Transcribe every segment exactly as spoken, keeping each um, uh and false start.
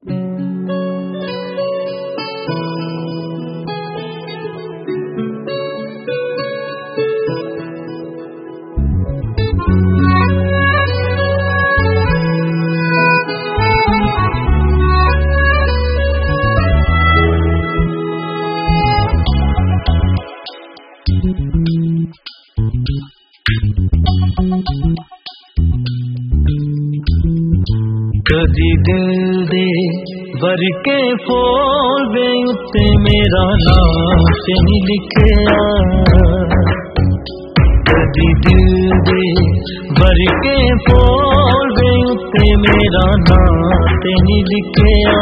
कदी दिल दे भर के फोल दे उत्ते मेरा नाम नहीं लिखिया। कदी दिल दे भर के फोल दे उत्ते मेरा नाम नहीं लिखिया।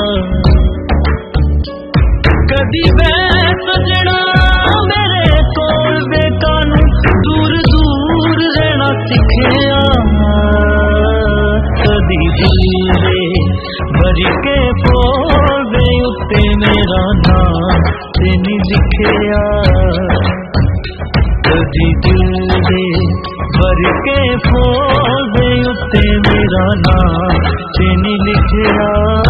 कदी मैं सजना मेरे कोल दे कानू दूर दूर रहना सिखिया। कदी दिल दे भर के फोल दे उत्ते मेरा नाम नहीं लिखिया। कदी दिल दे भर के फोल दे उत्ते मेरा नाम नहीं लिखिया।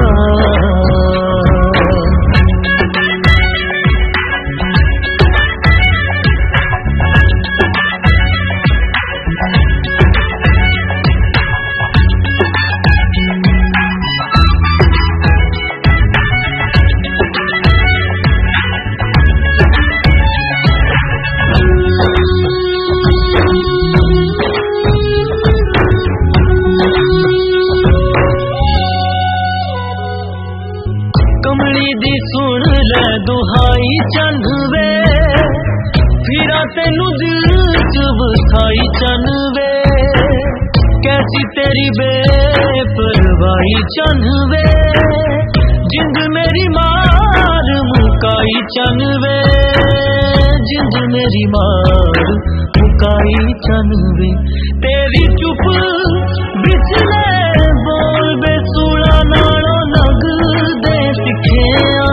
कमली दी सुन ले दुहाई चंद वे फिरा तेनू दिल च बसाई चन वे। कैसी तेरी बेपरवाही चन वे जिंद मेरी मार मुकाई चन वे। जिंद मेरी मार मुकाई चन वे। तेरी चुप बिचले बोल बेसुरा नालों लग दे सिखिया।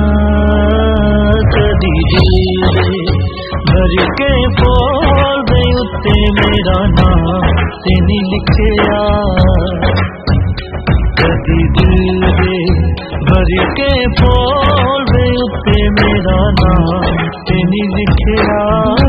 कदी दिल दे भर के फोल दे उत्ते मेरा नाम नहीं लिखिया। कदी दिल दे भर के फोल दे उत्ते मेरा नाम नहीं लिखिया।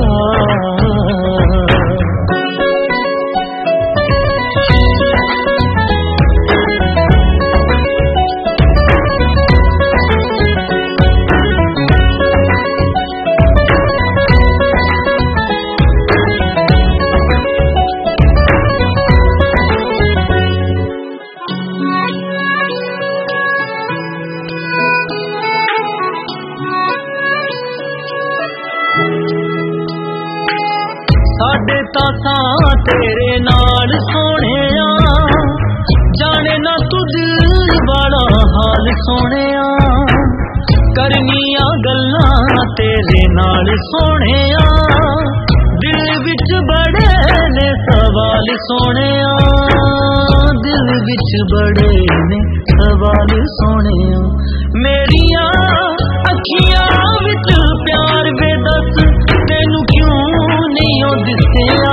साडे तां तेरे नाल सोहणिया जाने ना तू दिल वाला हाल सोहणिया। करनिया गल्लां तेरे नाल सोहणिया दिल विच बड़े ने सवाल सोहणिया। दिल विच बड़े ने सवाल सोहणिया। मेरिया अखियां विच प्यार बेदस तेनू क्यों नहीं ओ दिसिया।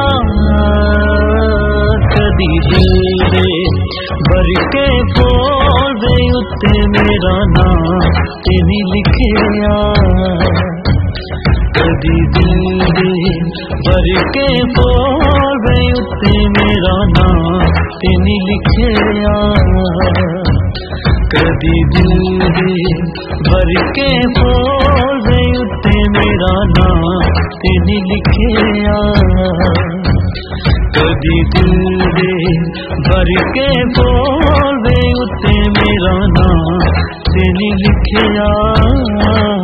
कदी दिल दे भर के फोल दे उत्ते मेरा नाम नहीं लिखिया। कदी दिल दे भर के फोल दे उत्ते मेरा नाम नहीं लिखिया। कदी दिल दे भर के फोल दे उत्ते मेरा नाम नहीं लिखिया। कदी दिल दे भर के फोल दे उत्ते मेरा नाम नहीं लिखिया।